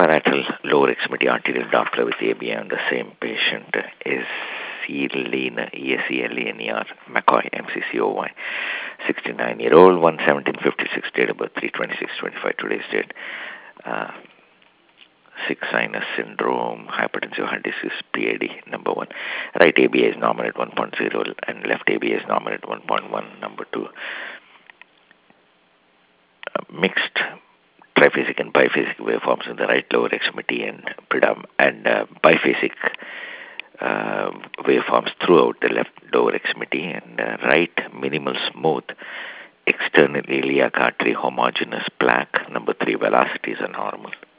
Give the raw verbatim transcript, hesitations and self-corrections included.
parietal lower extremity arterial Doppler with A B A on the same patient is Leaner, E S E L E N E R, McCoy, M C C O Y, sixty-nine-year-old, one seventeen fifty-six, date of birth, three twenty-six twenty-five, today's date. Uh, Six sinus syndrome, hypertensive heart disease, P A D, number one. Right A B A is normal at one point zero and left A B A is normal at one point one, number two. Uh, mixed triphasic and biphasic waveforms in the right lower extremity and predom- and uh, biphasic uh, waveforms throughout the left lower extremity, and uh, right minimal smooth external iliac artery homogeneous plaque, number three. Velocities are normal.